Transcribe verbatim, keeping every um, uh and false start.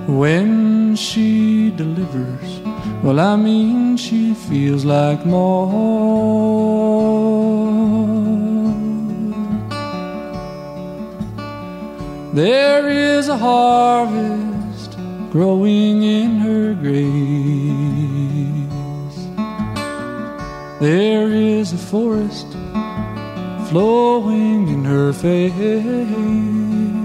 When she delivers, well, I mean she feels like more. There is a harvest growing in her grace. There is a forest flowing in her face.